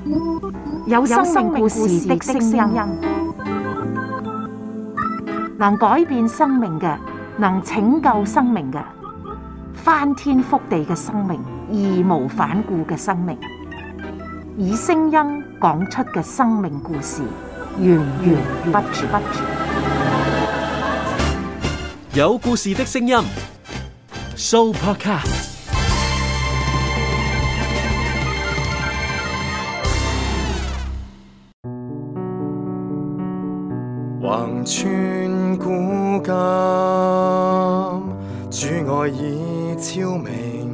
有生命故事的聲音，能改變生命嘅，能拯救生命嘅，翻天覆地嘅生命，義無反顧嘅生命，以聲音講出嘅生命故事，源源不絕。 有故事的聲音 ，Sooopodcast。 橫穿古今，主愛已超明，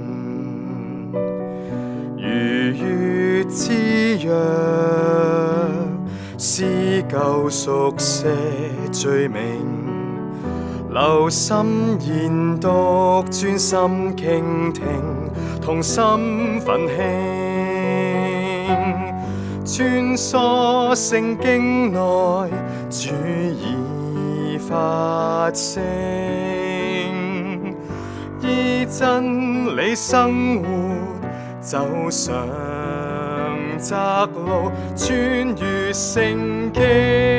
如月之約，撕舊熟寫罪名，留心研讀，專心傾聽，同心奮興，穿梭聖經內，主已發聲，依真理生活，走上窄路，穿越聖經。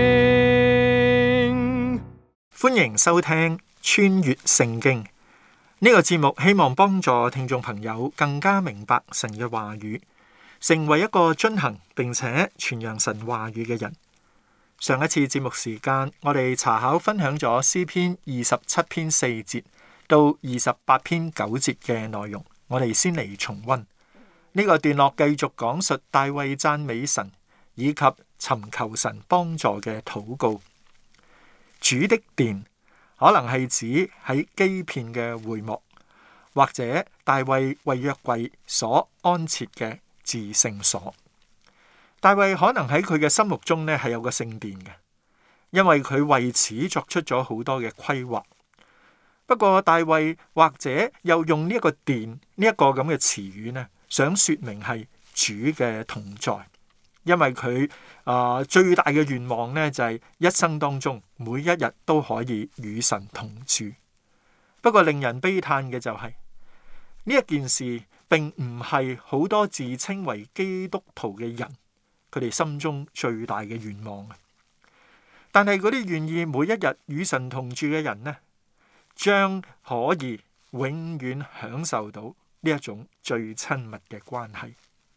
歡迎收聽穿越聖經呢個節目，希望幫助聽眾朋友更加明白神嘅話語，成為一個遵行並且傳揚神話語嘅人。上一次節目時間，我哋查考分享咗詩篇27篇4節到28篇9節嘅內容，我哋先嚟重溫呢個段落，繼續講述大衛讚美神以及尋求神幫助嘅禱告。主的殿可能係指喺基遍嘅會幕，或者大衛為約櫃所安設嘅至聖所。大衛可能喺佢嘅心目中呢係有個聖殿嘅，因為佢為此作出咗好多嘅規劃。不過大衛或者又用呢一個殿呢一個咁嘅詞語呢，想說明係主嘅同在。因為佢最大嘅願望呢，就係一生當中每一日都可以與神同住。不過令人悲嘆嘅就係呢一件事並唔係好多自稱為基督徒嘅人佢哋心中最大嘅願望。但係嗰啲願意每一日與神同住嘅人呢，將可以永遠享受到呢一種最親密嘅關係。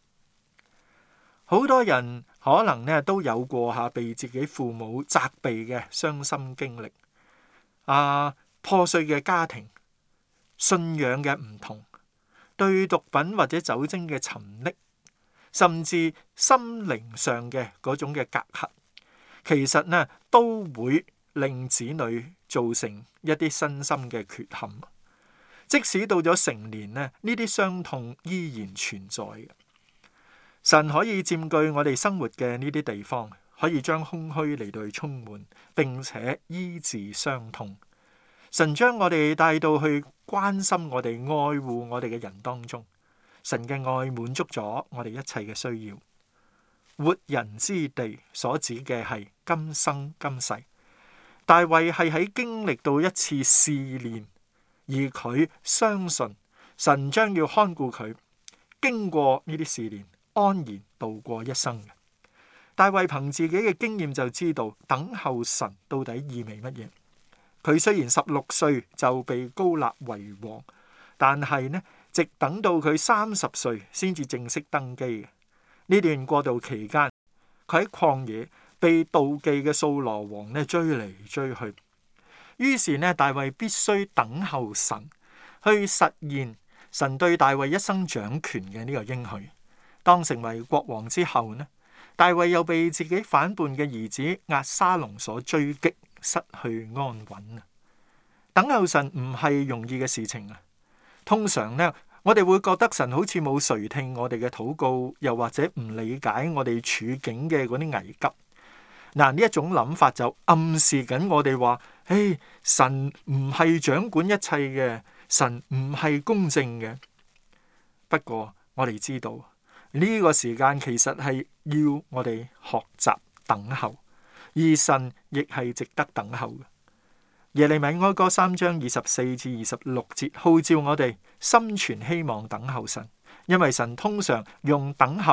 好多人可能呢都有過被自己父母責備嘅傷心經歷，破碎嘅家庭、信仰嘅唔同、對毒品或者酒精嘅沉溺，甚至心靈上嘅嗰種嘅隔閡，其實呢都會令子女造成一啲身心嘅缺陷。即使到咗成年呢，呢啲傷痛依然存在嘅。神可以佔據我哋生活嘅呢啲地方，可以將空虛嚟到去充滿，並且醫治傷痛。神將我哋帶到去關心我哋、愛護我哋嘅人當中，神嘅愛滿足咗我哋一切嘅需要。活人之地所指嘅係今生今世。大衛係喺經歷到一次試煉，而佢相信神將要看顧佢，經過呢啲試煉，安然度過一生。大衛憑自己嘅經驗就知道等候神到底意味乜嘢。佢雖然16歲就被膏立為王，但係呢，直等到佢30歲先至正式登基嘅。呢段過渡期間，佢喺曠野被妒忌嘅掃羅王呢追嚟追去。於是呢，大衛必須等候神去實現神對大衛一生掌權嘅呢個應許。當成為國王之後呢，大衛又被自己反叛嘅兒子押沙龍所追擊，失去安穩。等候神唔係容易嘅事情啊！通常呢，我哋會覺得神好似冇垂聽我哋嘅禱告，又或者唔理解我哋處境嘅嗰啲危急。嗱，呢一種諗法就暗示緊我哋話：神唔係掌管一切嘅，神唔係公正嘅。不過我哋知道。呢個時間其實係要我哋學習等候，而神亦係值得等候嘅。耶利米哀歌3章24至26節號召我哋心存希望等候神，因為神通常用等候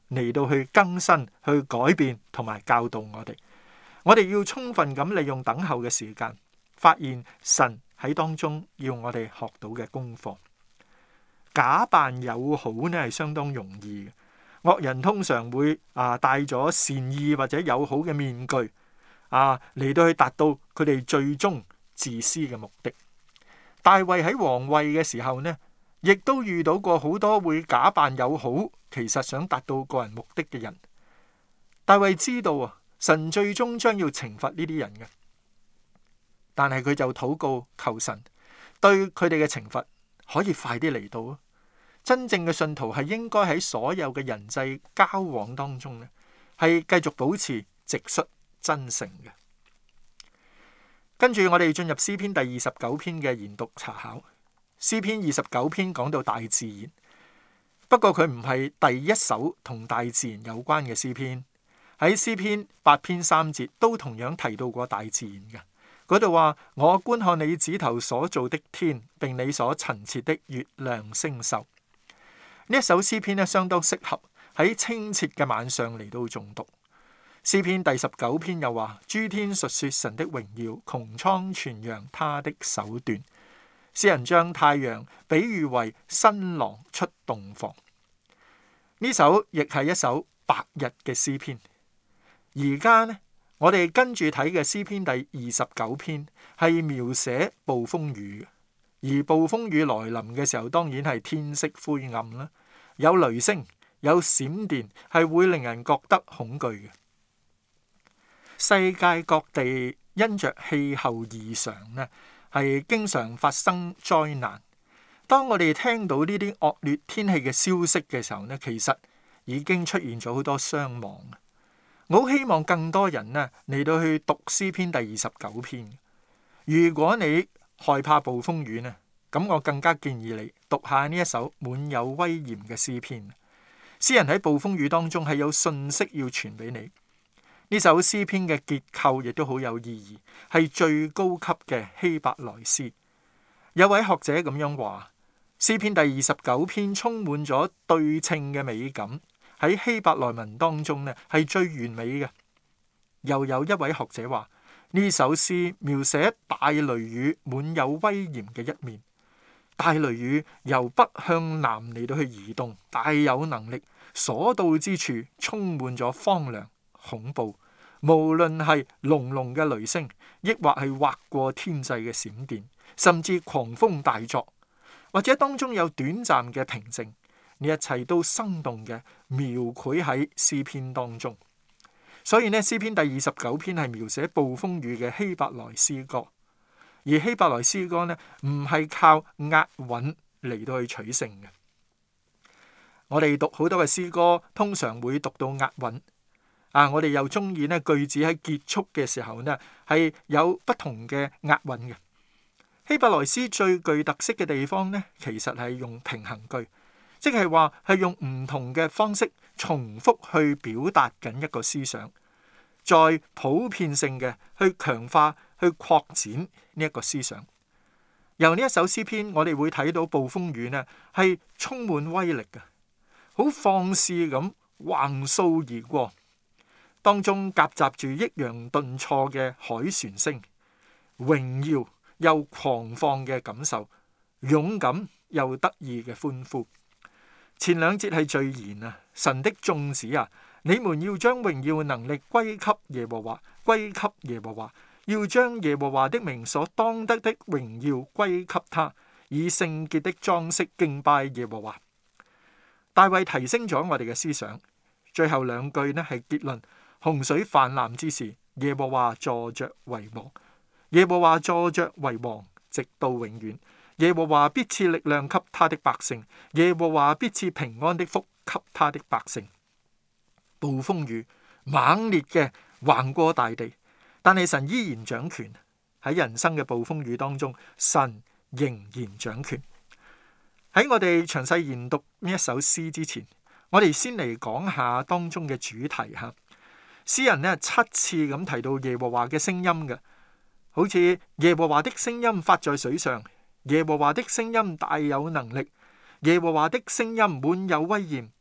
嚟到去更新、去改變同埋教導我哋。我哋要充分咁利用等候嘅時間，發現神喺當中要我哋學到嘅功課。假扮友好呢係相當容易嘅，惡人通常會戴咗善意或者友好嘅面具嚟到去達到佢哋最終自私嘅目的。大衛喺皇位嘅時候呢，亦都遇到過好多會假扮友好，其實想達到個人目的嘅人。大衛知道神最終將要懲罰呢啲人嘅，但係佢就禱告求神對佢哋嘅懲罰可以快啲嚟到。真正嘅信徒係應該喺所有嘅人際交往當中呢，係繼續保持直率真誠嘅。跟住我哋進入詩篇第29篇嘅研讀查考。詩篇29篇講到大自然，不過佢唔係第一首同大自然有關嘅詩篇。喺詩篇8篇3節都同樣提到過大自然嘅。嗰度話，我觀看你指頭所造的天，並你所陳設的月亮星宿。呢一首詩篇呢，相當適合喺清澈嘅晚上嚟到誦讀。詩篇第19篇又話，諸天述說神的榮耀，穹蒼傳揚他的手段。詩人將太陽比喻為新郎出洞房。呢首亦係一首白日嘅詩篇。而家呢，我哋跟住睇嘅詩篇第29篇係描寫暴風雨，而暴風雨來臨嘅時候，當然係天色灰暗啦，有雷聲，有閃電，係會令人覺得恐懼嘅。世界各地因着氣候異常呢，係經常發生災難。當我哋聽到呢啲惡劣天氣嘅消息嘅時候呢，其實已經出現咗好多傷亡。我好希望更多人呢嚟到去讀詩篇第29篇。如果你害怕暴風雨呢，咁我更加建議你讀下呢一首滿有威嚴嘅詩篇。詩人喺暴風雨當中係有信息要傳俾你。呢首詩篇嘅結構亦都好有意義，係最高級嘅希伯來詩。有位學者咁樣話，詩篇第29篇充滿咗對稱嘅美感，喺希伯來文當中呢係最完美嘅。又有一位學者話，呢首詩描寫大雷雨滿有威嚴嘅一面。大雷雨由北向南嚟到去移動，大有能力，所到之處充滿咗荒涼恐怖。無論係隆隆嘅雷聲，抑或係劃過天際嘅閃電，甚至狂風大作，或者當中有短暫嘅平靜，呢一切都生動嘅描繪喺詩篇當中。所以呢，詩篇第29篇係描寫暴風雨嘅希伯來詩歌。而希伯來詩歌呢，唔係靠押韻嚟到去取勝嘅。我哋讀好多嘅詩歌，通常會讀到押韻。我哋又中意呢句子喺結束嘅時候呢，係有不同嘅押韻嘅。希伯來詩最具特色嘅地方呢，其實係用平衡句，即係話係用唔同嘅方式重複去表達緊一個思想，再普遍性嘅去強化、去擴展呢一個思想。由呢一首詩篇，我哋會睇到暴風雨呢係充滿威力嘅，好放肆咁橫掃而過。當中夾雜住抑揚頓挫嘅海船聲，榮耀又狂放嘅感受，勇敢又得意嘅歡呼。前兩節係序言啊，神的眾子啊，你們要將榮耀能力歸給耶和華，歸給耶和華，要將耶和華的名所當得的榮耀歸給他，以聖潔的裝飾敬拜耶和華。大衛提升咗我哋嘅思想，最後兩句呢係結論。洪水泛濫之時，耶和華坐着為王，耶和華坐着為王，直到永遠。耶和華必賜力量給他的百姓，耶和華必賜平安的福給他的百姓。暴風雨猛烈嘅橫過大地，但係神依然掌權。喺人生嘅暴風雨當中，神仍然掌權。喺我哋詳細研讀呢一首詩之前，我哋先嚟講下當中嘅主題吓。詩人呢7次咁提到耶和華嘅聲音嘅，好似耶和華的聲音發在水上，耶和華的聲音大有能力，耶和華的聲音滿有威嚴，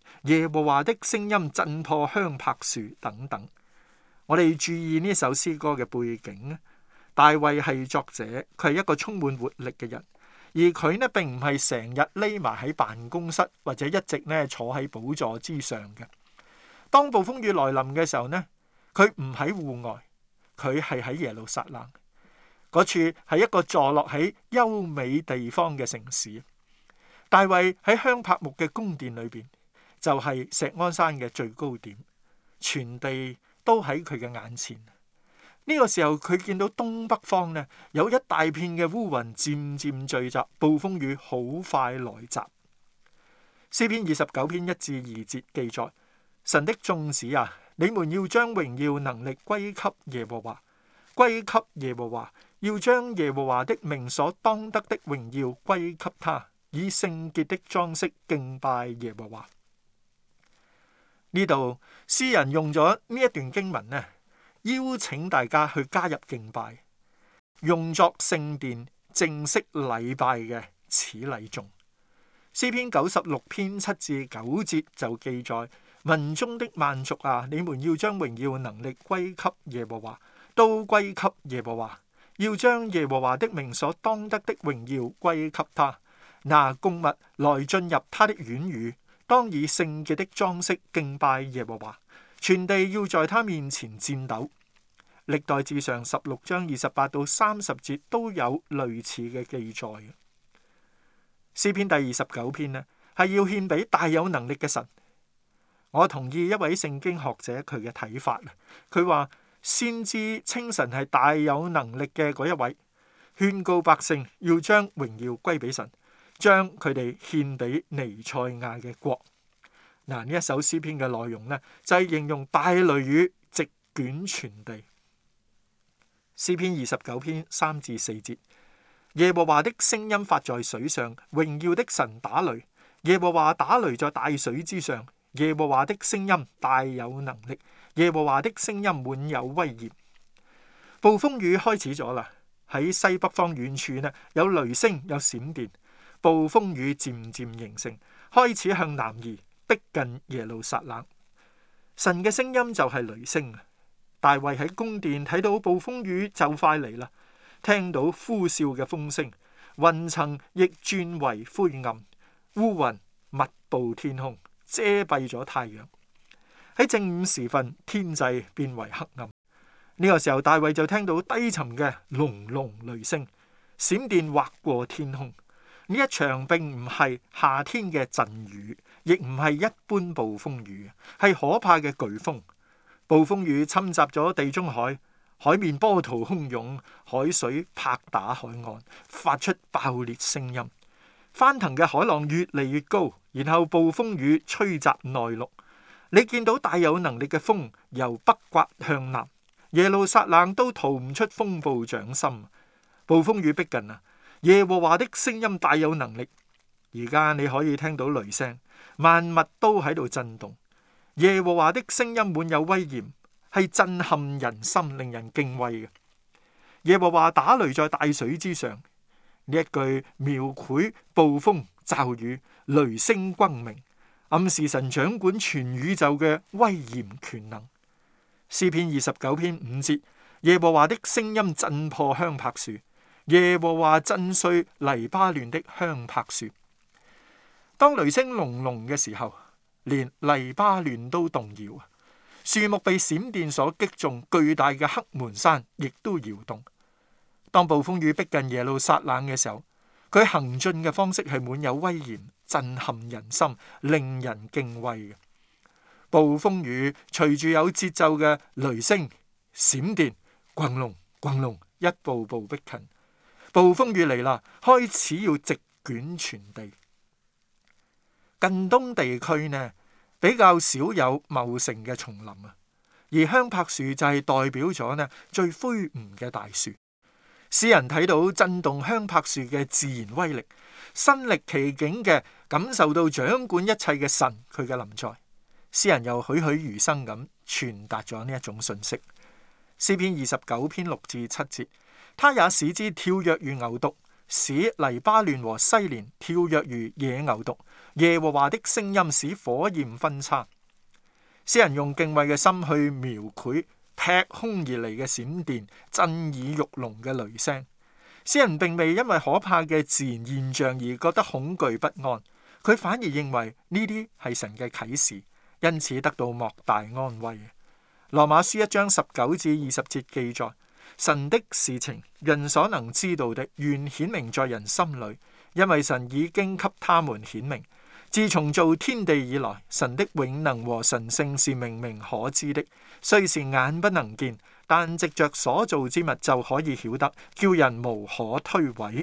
耶和華的聲音震破香柏樹等等。我哋注意呢首詩歌嘅背景咧，大衛係作者，佢係一個充滿活力嘅人，而佢呢並唔係成日匿埋喺辦公室或者一直呢坐喺寶座之上嘅。當暴風雨來臨嘅時候呢，佢唔喺戶外，佢係喺耶路撒冷。嗰處係一個坐落喺優美地方嘅城市。大衛喺香柏木嘅宮殿裏邊，就係錫安山嘅最高點，全地都喺佢嘅眼前。呢個時候佢見到東北方呢有一大片嘅烏雲漸漸聚集，暴風雨好快來襲。詩篇29篇1至2節記載：神的眾子啊，你們要將榮耀能力歸給耶和華，歸給耶和華，要將耶和華的名所當得的榮耀歸給他，以聖潔的裝飾敬拜耶和華。呢度詩人用咗呢一段經文呢，邀請大家去加入敬拜，用作聖殿正式禮拜嘅此禮頌。詩篇96篇7至9節就記載：民中的萬族啊，你們要將榮耀能力歸給耶和華，都歸給耶和華，要將耶和華的名所當得的榮耀歸給他。拿供物來進入他的院宇，當以聖潔的裝飾敬拜耶和華，全地要在他面前顫抖。歷代志上16章28到30節都有類似嘅記載。詩篇第29篇呢，係要獻俾大有能力嘅神。我同意一位聖經學者佢嘅睇法，佢話先知稱神係大有能力嘅嗰一位，勸告百姓要將榮耀歸俾神，將佢哋獻俾彌賽亞嘅國。嗱，呢一首詩篇嘅內容呢，就係形容大雷雨席捲全地。詩篇29篇3至4節：耶和華的聲音發在水上，榮耀的神打雷。耶和華打雷在大水之上。耶和華的聲音大有能力，耶和華的聲音滿有威嚴。暴風雨開始咗啦，喺西北方遠處呢，有雷聲有閃電，暴風雨漸漸形成，開始向南移，逼近耶路撒冷。神嘅聲音就係雷聲。大衛喺宮殿睇到暴風雨就快嚟啦，聽到呼嘯嘅風聲，雲層亦轉為灰暗，烏雲密布天空，遮蔽咗太陽。喺正午時分，天際變為黑暗。呢個時候，大衛就聽到低沉嘅隆隆雷聲，閃電劃過天空。呢一場並唔係夏天嘅陣雨，亦唔係一般暴風雨，係可怕嘅颶風。暴風雨侵襲咗地中海，海面波濤洶湧，海水拍打海岸，發出爆裂聲音。翻騰嘅海浪越嚟越高，然後暴風雨吹襲內陸。你見到大有能力嘅風由北刮向南，耶路撒冷都逃唔出風暴掌心。暴風雨逼近啊！耶和華的聲音大有能力。而家你可以聽到雷聲，萬物都喺度震動。耶和華的聲音滿有威嚴，係震撼人心，令人敬畏嘅。耶和華打雷在大水之上。呢一句描繪暴風驟雨、雷聲轟鳴，暗示神掌管全宇宙嘅威嚴權能。詩篇29篇5節：耶和華的聲音震破香柏樹，耶和華震碎黎巴嫩的香柏樹。當雷聲隆隆嘅時候，連黎巴嫩都動搖，樹木被閃電所擊中，巨大嘅黑門山亦都搖動。當暴風雨逼近耶路撒冷嘅時候，佢行進嘅方式係滿有威嚴、震撼人心、令人敬畏嘅。暴風雨隨住有節奏嘅雷聲、閃電，轟隆轟隆，一步步逼近。暴風雨嚟啦，開始要席捲全地。近東地區呢，比較少有茂盛嘅叢林啊，而香柏樹就係代表咗呢最魁梧嘅大樹。詩人睇到震動香柏樹嘅自然威力，身歷其境嘅感受到掌管一切嘅神佢嘅臨在。詩人又栩栩如生咁傳達咗呢一種信息。詩篇29篇6至7節，他也使之跳躍如牛犢，使黎巴嫩和西連跳躍如野牛犢， 耶和華的聲音使火焰分叉。詩人用敬畏嘅心去描繪劈空而嚟嘅閃電、震耳欲聾嘅雷聲。詩人並未因為可怕嘅自然現象而覺得恐懼不安，佢反而認為呢啲係神嘅啟示，因此得到莫大安慰。羅馬書1章19至20節記載，神的事情人所能知道的，原顯明在人心裏，因為神已經給他們顯明。自從造天地以來，神的永能和神性是明明可知的，雖是眼不能見，但藉着所造之物就可以曉得，叫人無可推諉。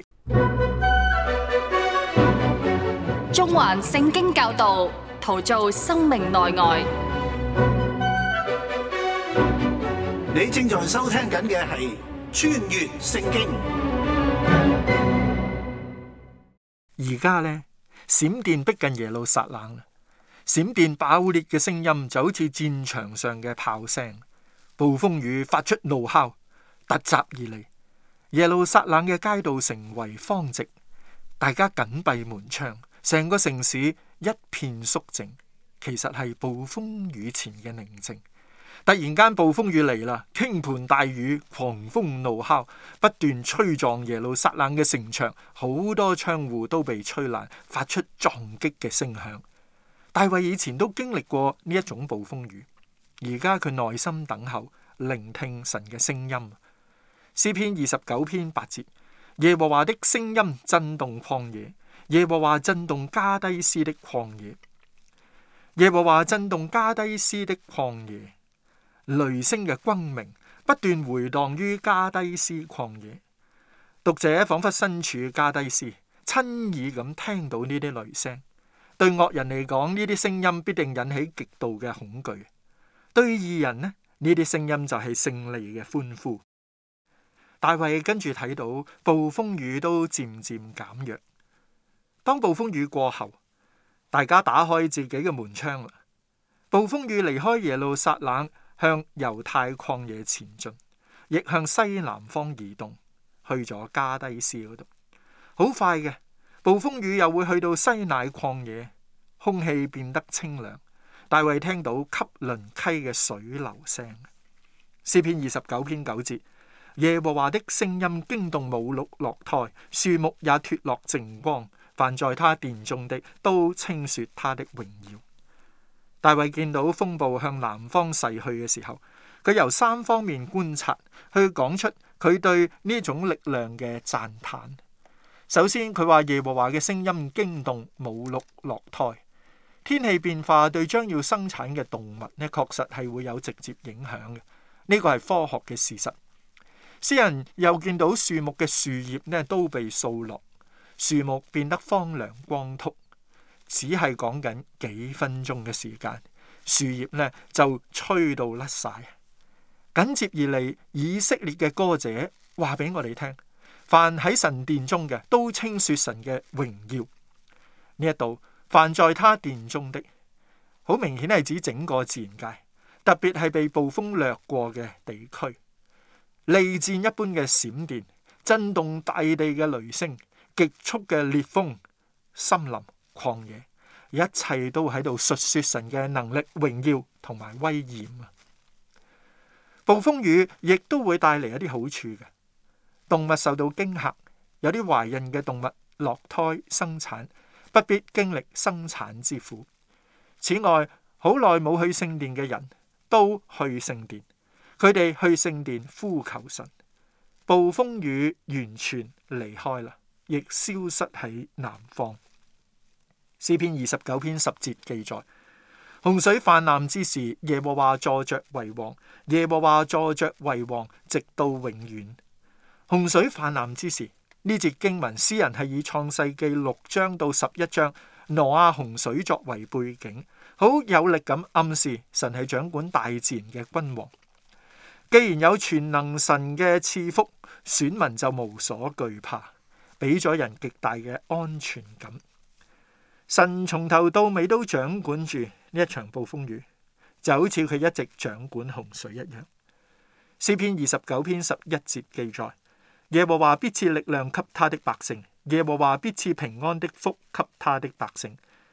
中環聖經教導，陶造生命內外。 你正在收聽緊嘅係穿越聖經。 而家呢，閃電逼近耶路撒冷，閃電爆裂嘅聲音就好似戰場上嘅炮聲，暴風雨發出怒哮，突襲而嚟。耶路撒冷嘅街道成為荒寂，大家緊閉門窗，成個城市一片肅靜，其實係暴風雨前嘅寧靜。突然間暴風雨嚟啦，傾盆大雨，狂風怒哮，不斷吹撞耶路撒冷嘅城牆，好多窗戶都被吹爛，發出撞擊嘅聲響。大衛以前都經歷過呢一種暴風雨，而家佢耐心等候，聆聽神嘅聲音。詩篇29篇8節，耶和華的聲音震動曠野，耶和華震動加低斯的曠野，耶和華震動加低斯的曠野。雷聲嘅轟鳴不斷回蕩於加低斯曠野，讀者仿佛身處加低斯，親耳咁聽到呢啲雷聲。對惡人嚟講，呢啲聲音必定引起極度嘅恐懼；對義人呢，呢啲聲音就係勝利嘅歡呼。大衛跟住睇到暴風雨都漸漸減弱。當暴風雨過後，大家打開自己嘅門窗啦。暴風雨離開耶路撒冷，向猶太曠野前進，亦向西南方移動，去咗加低斯嗰度。好快嘅，暴風雨又會去到西乃曠野，空氣變得清涼。大衛聽到汲淪溪嘅水流聲。詩篇29篇9節，耶和華的聲音驚動母鹿落胎，樹木也脫落淨光，凡在他殿中的都稱說他的榮耀。大衛見到風暴向南方逝去嘅時候，佢由3方面觀察，去講出佢對呢種力量嘅讚嘆。首先，佢話耶和華嘅聲音驚動母鹿落胎。天氣變化對將要生產嘅動物呢，確實係會有直接影響嘅。呢個係科學嘅事實。詩人又見到樹木嘅樹葉呢都被掃落，樹木變得荒涼光禿。只係講緊幾分鐘嘅時間，樹葉呢就吹到甩晒。緊接而嚟，以色列嘅歌者話俾我哋聽，凡喺神殿中嘅都稱說神嘅榮耀。呢一度凡在他殿中的，好明顯係指整個自然界，特別係被暴風掠過嘅地區。利箭一般嘅閃電，震動大地嘅雷聲，極速嘅烈風，森林曠野，一切都喺度述說神嘅能力、榮耀同埋威嚴啊！暴風雨亦都會帶嚟一啲好處嘅，動物受到驚嚇，有啲懷孕嘅動物落胎生產，不必經歷生產之苦。此外，好耐冇去聖殿嘅人都去聖殿，佢哋去聖殿呼求神。暴風雨完全離開啦，亦消失喺南方。詩篇29篇10節記載，洪水泛濫之時，耶和華坐着為王，耶和華坐着為王，直到永遠。洪水泛濫之時，呢節經文詩人係以創世記6章到11章挪亞洪水作為背景，好有力咁暗示神係掌管大自然嘅君王。既然有全能神嘅賜福，選民就無所懼怕，俾咗人極大嘅安全感。神從頭到尾都掌管住呢一場暴風雨，就好似佢一直掌管洪水一樣。詩篇29篇11節記載，耶和華必賜力量給他的百姓，耶和華必賜平安的福給他的百姓。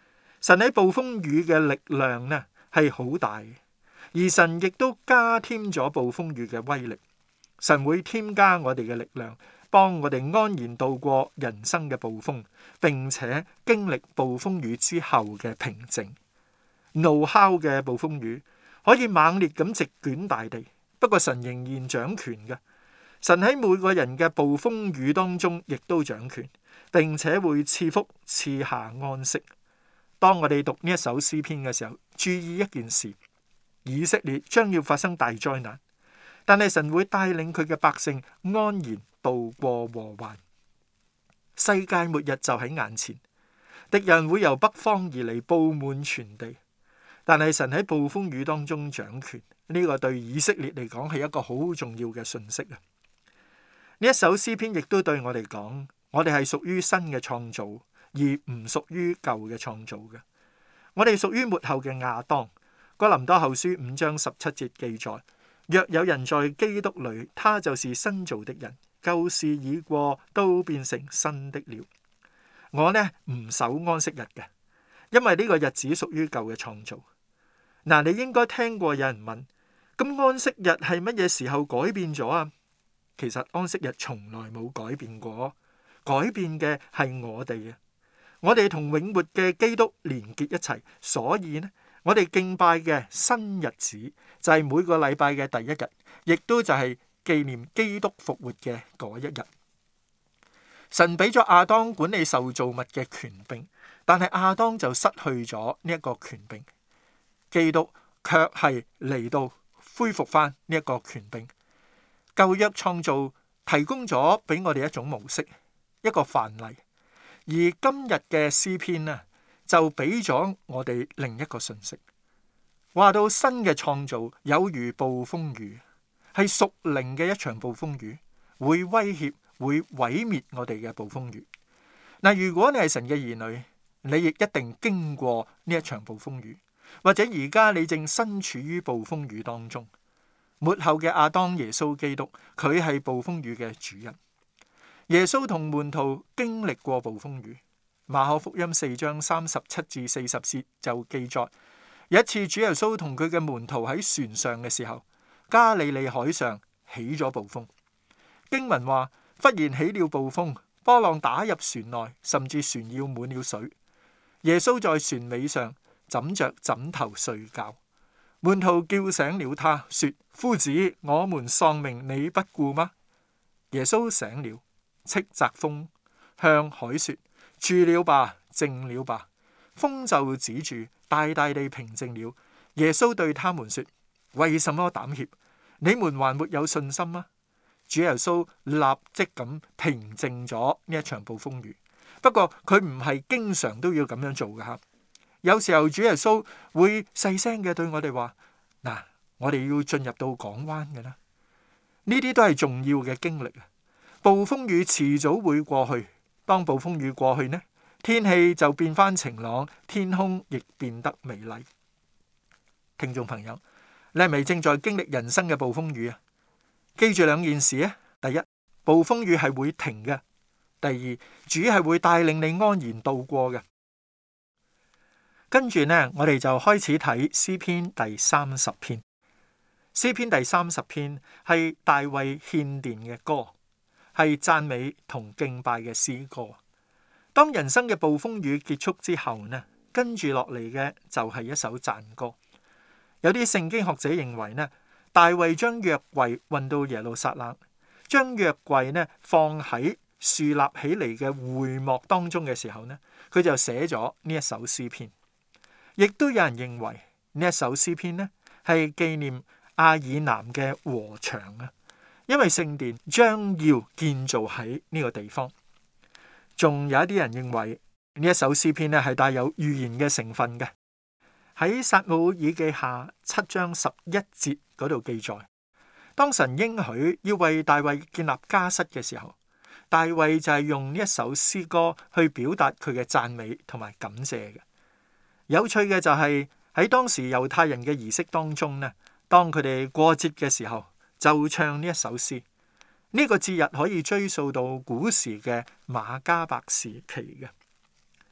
神喺暴風雨嘅力量呢係好大嘅，而神亦都加添咗暴風雨嘅威力。神會添加我哋嘅力量，幫我哋安然度過人生嘅暴風，並且經歷暴風雨之後嘅平靜。怒吼嘅暴風雨可以猛烈咁席捲大地，不過神仍然掌權嘅。神喺每個人嘅暴風雨當中亦都掌權，並且會賜福賜下安息。當我哋讀呢一首詩篇嘅時候，注意一件事：以色列將要發生大災難，但係神會帶領佢嘅百姓安然度過禍患。世界末日就喺眼前，敵人會由北方而嚟，布滿全地。但係神喺暴風雨當中掌權，呢個對以色列嚟講係一個好重要嘅訊息啊！呢一首詩篇亦都對我哋講，我哋係屬於新嘅創造，而唔屬於舊嘅創造嘅。我哋屬於末後嘅亞當。哥林多後書5章17節記載：若有人在基督裏，他就是新造的人，舊事已過，都變成新的了。我呢唔守安息日嘅，因為呢個日子屬於舊嘅創造。嗱，你應該聽過有人問，咁安息日係乜嘢時候改變咗啊？其實安息日從來冇改變過，改變嘅係我哋啊！我哋同永活嘅基督連結一齊，所以呢，我哋敬拜嘅新日子就係每個禮拜嘅第一日，亦都就係紀念基督復活嘅嗰一日。神俾咗亞當管理受造物嘅權柄，但係亞當就失去咗呢一個權柄。基督卻係嚟到恢復翻呢一個權柄。舊約創造提供咗俾我哋一種模式，一個範例，而今日嘅詩篇呢，就俾咗我哋另一個信息，話到新嘅創造有如暴風雨，係屬靈嘅一場暴風雨，會威脅、會毀滅我哋嘅暴風雨。嗱，如果你係神嘅兒女，你亦一定經過呢一場暴風雨。或者而家你正身處於暴風雨當中，末後嘅亞當耶穌基督，佢係暴風雨嘅主人。耶穌同門徒經歷過暴風雨。馬可福音4章37至40節就記載，有一次主耶穌同佢嘅門徒喺船上嘅時候，加利利海上起咗暴風。經文話，忽然起了暴風，波浪打入船內，甚至船要滿了水。耶穌在船尾上枕着枕頭睡覺，門徒叫醒了他，說：夫子，我們喪命，你不顧嗎？耶穌醒了，斥責風，向海說：住了吧，靜了吧。風就止住，大大地平靜了。耶穌對他們說：為什麼膽怯？你們還沒有信心嗎？主耶穌立即咁平靜咗呢一場暴風雨。不過佢唔係經常都要咁樣做嘅吓。有時候主耶穌會細聲嘅對我哋話：嗱，我哋要進入到港灣嘅啦。呢啲都係重要嘅經歷啊！暴風雨遲早會過去，當暴風雨過去呢，天氣就變翻晴朗，天空亦變得美麗。聽眾朋友，你係咪正在經歷人生嘅暴風雨啊？記住兩件事啊！第一，暴風雨係會停嘅；第二，主係會帶領你安然度過嘅。跟住呢，我哋就開始睇詩篇第30篇。詩篇第30篇係大衛獻殿嘅歌，係讚美同敬拜嘅詩歌。當人生嘅暴風雨結束之後呢，跟住落嚟嘅就係一首讚歌。有啲聖經學者認為呢，大衛將約櫃運到耶路撒冷，將約櫃呢放喺豎立起嚟嘅會幕當中嘅時候呢，佢就寫咗呢一首詩篇。亦都有人認為呢一首詩篇呢係紀念亞爾南嘅禾場啊，因為聖殿將要建造喺呢個地方。仲有一啲人認為呢一首詩篇呢係帶有預言嘅成分嘅。喺撒母耳記下7章11節嗰度記載，當神應許要為大衛建立家室嘅時候，大衛就係用呢一首詩歌去表達佢嘅讚美同埋感謝嘅。有趣嘅就係喺當時猶太人嘅儀式當中呢，當佢哋過節嘅時候就唱呢一首詩。呢個節日可以追溯到古時嘅馬加伯時期嘅。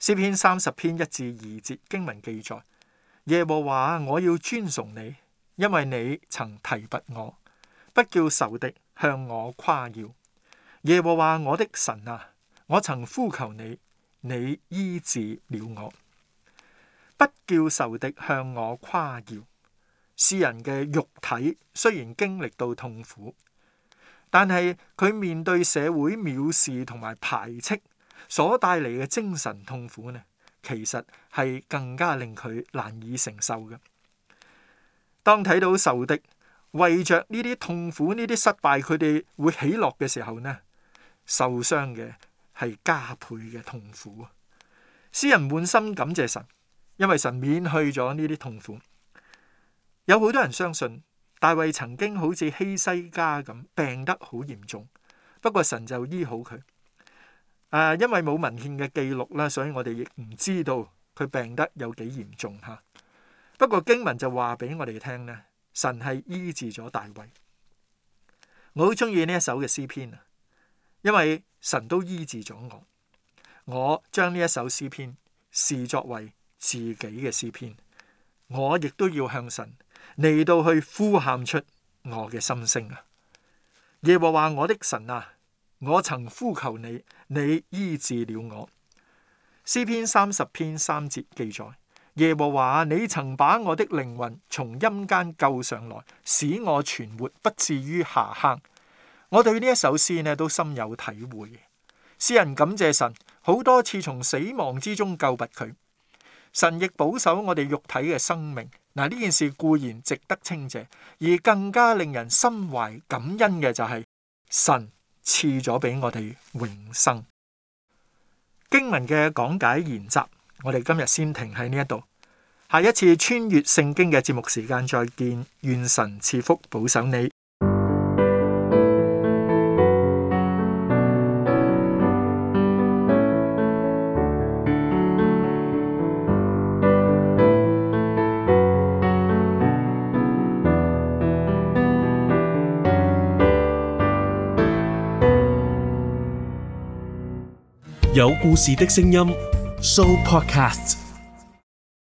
詩篇30篇1至2節經文記載：耶和華，我要尊崇你，因為你曾提拔我，不叫仇敵向我誇耀。耶和華我的神啊，我曾呼求你，你醫治了我。不叫仇敵向我誇耀。詩人嘅肉體雖然經歷到痛苦，但係佢面對社會藐視同埋排斥所帶嚟嘅精神痛苦呢，其實係更加令佢難以承受嘅。當睇到仇敵為着呢啲痛苦、呢啲失敗，佢哋會喜樂嘅時候呢，受傷嘅係加倍嘅痛苦。詩人滿心感謝神，因為神免去咗呢啲痛苦。有好多人相信大衛曾經好似希西家咁病得好嚴重，不過神就醫好佢。因為冇文獻嘅記錄啦，所以我哋亦唔知道佢病得有幾嚴重吓。不過經文就話俾我哋聽呢，神係醫治咗大衛。我好中意呢一首嘅詩篇啊，因為神都醫治咗我。我將呢一首詩篇視作為自己嘅詩篇，我亦都要向神嚟到去呼喊出我嘅心聲啊！耶和華我的神啊，我曾呼求你，你醫治了我。詩篇30篇3節記載：耶和華，你曾把我的靈魂從陰間救上來，使我存活，不至於下坑。我對呢一首詩呢都深有體會。詩人感謝神，好多次從死亡之中救拔佢。神亦保守我哋肉體嘅生命。嗱，呢件事固然值得稱謝，而更加令人心懷感恩嘅就係神賜咗俾我哋永生。經文嘅講解研習，我哋今日先停喺呢一度。下一次穿越聖經嘅節目時間再見，願神賜福保守你。 有故事的聲音 Show Podcast。